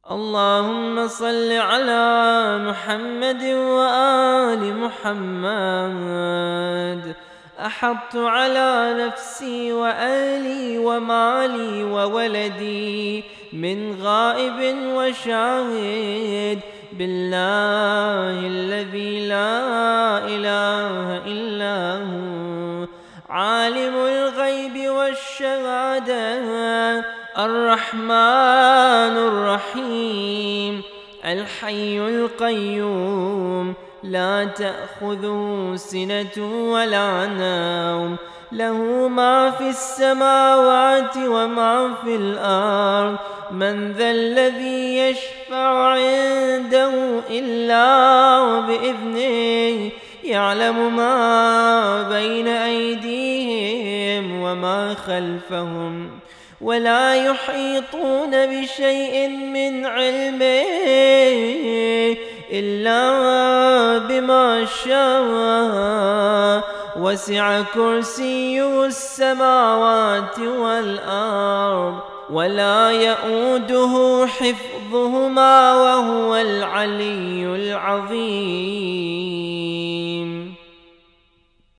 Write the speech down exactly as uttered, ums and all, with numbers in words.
اللهم صل على محمد وآل محمد. أحطت على نفسي وأهلي ومالي وولدي من غائب وشاهد بالله الذي لا إله إلا هو عالم الغيب والشهادة الرحمن الرحيم الحي القيوم لا تأخذه سنة ولا نوم له ما في السماوات وما في الأرض من ذا الذي يشفع عنده إلا بإذنه يعلم ما بين أيديهم وما خلفهم ولا يحيطون بشيء من علمه إلا بما شاء وسع كرسيه السماوات والأرض ولا يؤوده حفظهما وهو العلي العظيم.